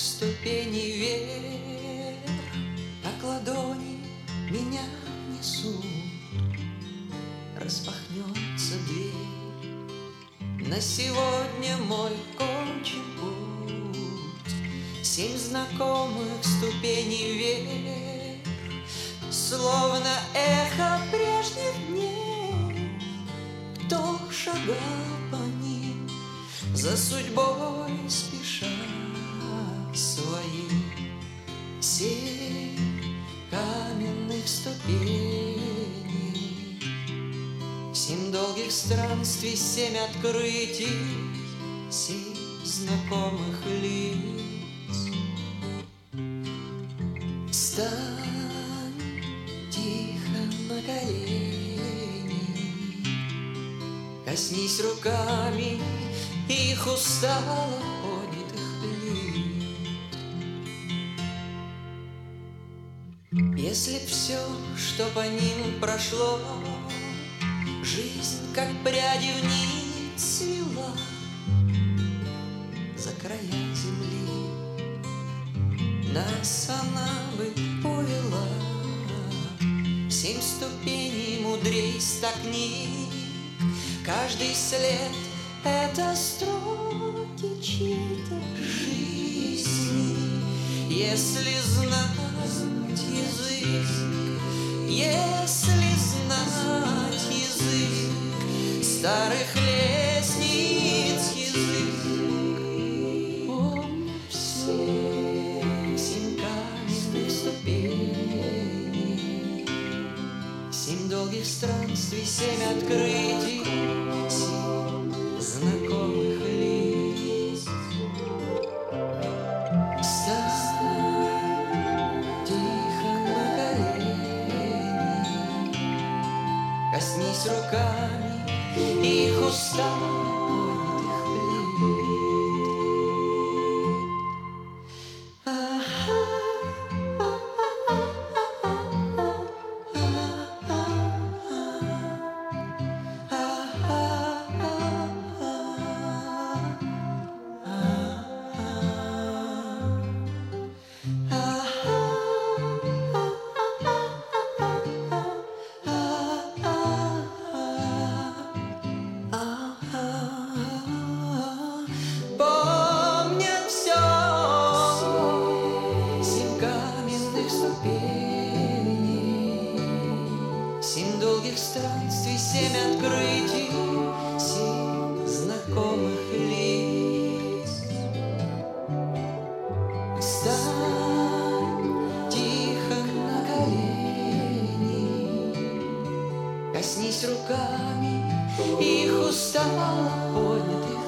ступеней вверх, как ладони меня несут, распахнется дверь. На сегодня мой кончен путь, 7 знакомых ступеней вверх, словно эхо прежних дней. Кто шагал по ним, за судьбой спеша своей? 7 каменных ступеней, 7 долгих странствий, 7 открытий, 7 знакомых лиц. Встань тихо на колени, коснись руками их устало поднятых плит. Если б все, что по ним прошло, жизнь, как пряди в нить, свела за края земли, нас она бы увела. 7 ступеней мудрей 100 книг, каждый след — это строки чьей-то жизни. Если знать язык, если знать язык старых лестниц, язык, помню все 7 каменных ступеней, 7 долгих странствий, 7 открытий, 7 знакомых лиц. Встань тихо на колени, коснись руками их устало поднятых помнят все 7 каменных ступеней, 7 долгих странствий, 7 открытий, 7 знакомых лиц. Встань тихо на колени, коснись руками их устало поднятых